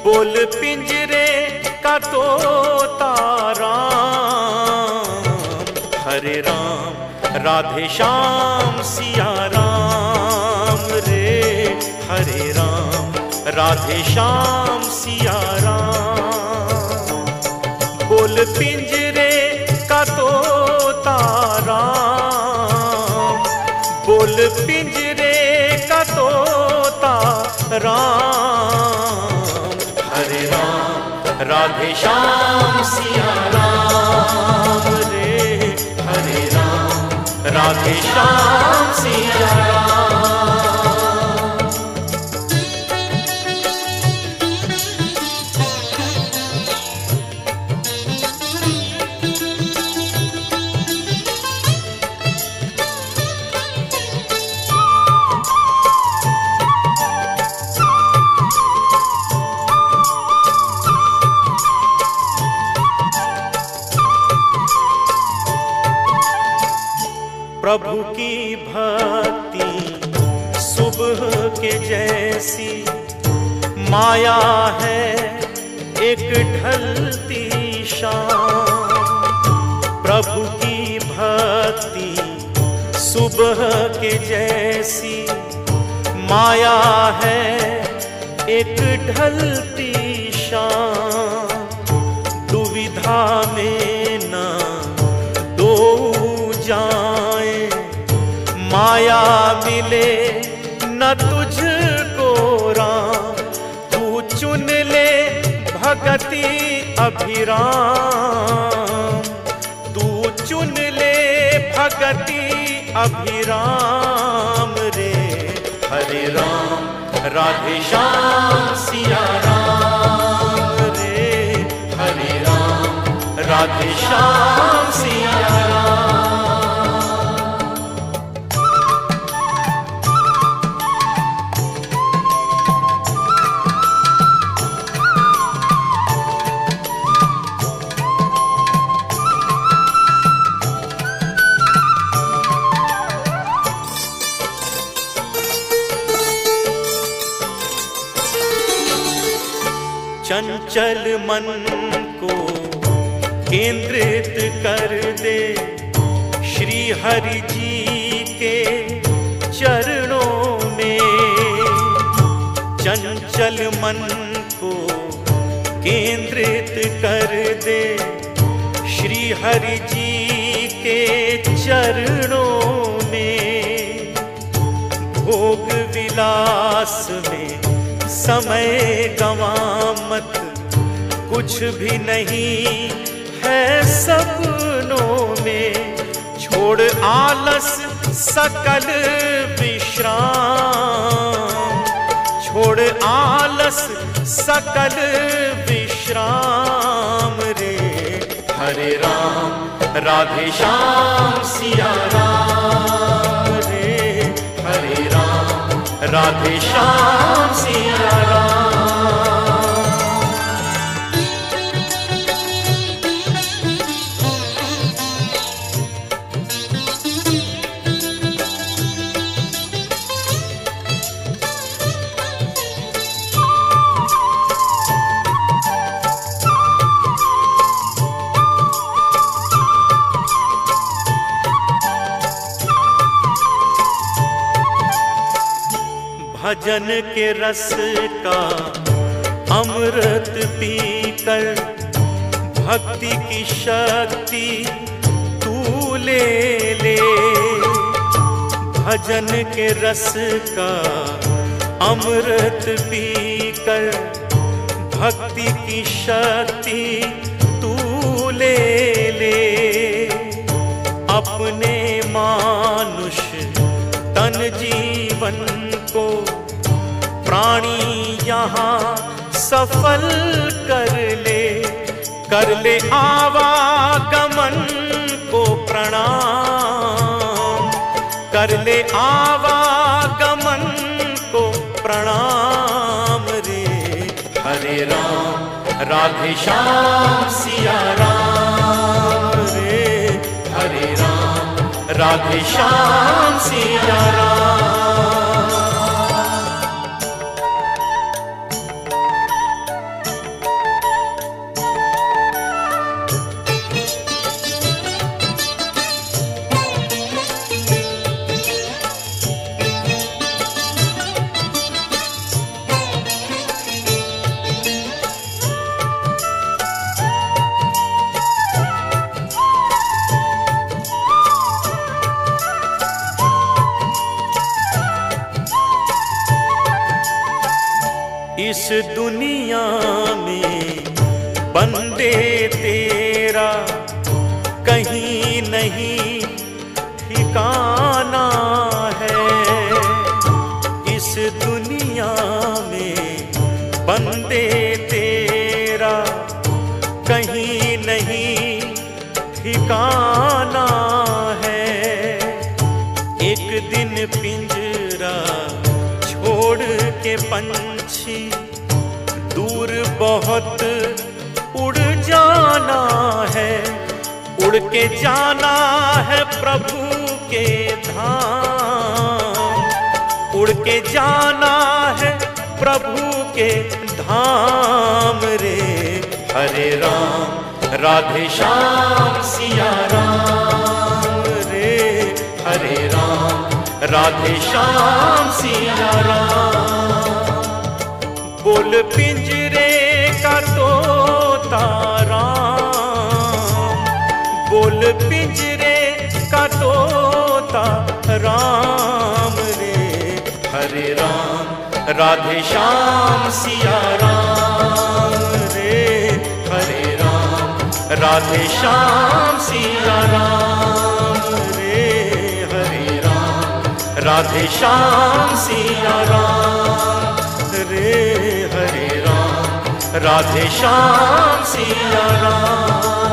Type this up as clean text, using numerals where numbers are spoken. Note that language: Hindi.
बोल पिंजरे का तोता राम, हरे राम राधे श्याम सिया राम रे, हरे राम राधे श्याम सिया राम। बोल पिंजरे का तोता राम, बोल पिंजरे का तोता राम, हरे राम राधे श्याम सिया राम रे, हरे राम राधे श्याम सिया राम। प्रभु की भक्ति सुबह के जैसी, माया है एक ढलती शाम। प्रभु की भक्ति सुबह के जैसी, माया है एक ढलती शाम। दुविधा में न दो जाए, माया मिले न तुझको राम। तू चुन ले भगति अभिराम, तू चुन ले भगति अभिराम रे, हरे राम राधे श्याम सिया राम रे, हरे राम राधे श्याम सिया राम। चंचल मन को केंद्रित कर दे श्री हरि जी के चरणों में। चंचल मन को केंद्रित कर दे श्री हरि जी के चरणों में। भोग विलास में समय गवा मत, कुछ भी नहीं है सपनों में। छोड़ आलस सकल विश्राम, छोड़ आलस सकल विश्राम रे, हरे राम राधे श्याम सिया राम रे, हरे राम राधे श्याम सिया राम। भजन के रस का अमृत पीकर भक्ति की शक्ति तू ले ले। भजन के रस का अमृत पीकर भक्ति की शक्ति तू ले ले। अपने मानुष तन जीवन को प्राणी यहाँ सफल कर ले आवागमन को प्रणाम, कर ले आवागमन को प्रणाम रे, हरे राम राधे श्याम सिया राम रे, हरे राम राधे श्याम सिया राम। इस दुनिया में बंदे तेरा कहीं नहीं ठिकाना है। इस दुनिया में बंदे तेरा कहीं नहीं ठिकाना है। एक दिन पिंजरा छोड़ के पंछी दूर बहुत उड़ जाना है। उड़ के जाना है प्रभु के धाम, उड़ के जाना है प्रभु के धाम रे। हरे राम राधे श्याम सिया राम रे। हरे राम राधे श्याम सिया राम। बोल पिंजरे का तोता राम, बोल पिंजरे का तोता राम रे। हरे राम राधे श्याम सिया राम रे। हरे राम राधे श्याम सिया राम रे। हरे राम राधे श्याम सिया राम रे। हरे राम राधे श्याम सिया राम।